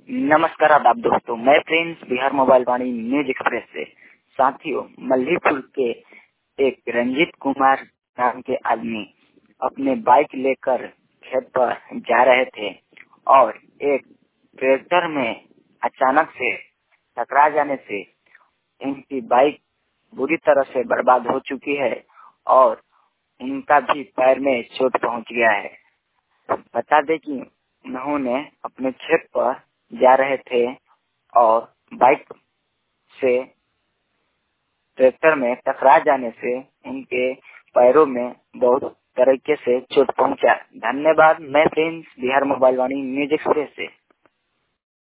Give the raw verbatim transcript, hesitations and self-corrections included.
नमस्कार आदाब दोस्तों, मैं Prince Bihar mobile Vani news express से। साथियों, मल्लीपुर के एक रंजीत कुमार नाम के आदमी अपने बाइक लेकर खेत पर जा रहे थे और एक ट्रैक्टर में अचानक से टकरा जाने से उनकी बाइक बुरी तरह से बर्बाद हो चुकी है और उनका भी पैर में चोट पहुंच गया है। बता दें कि उन्होंने अपने खेत पर जा रहे थे और बाइक से ट्रैक्टर में टकरा जाने से उनके पैरों में बहुत तरीके से चोट पहुंचा। धन्यवाद। मैं Prince Bihar mobile Vani news express से।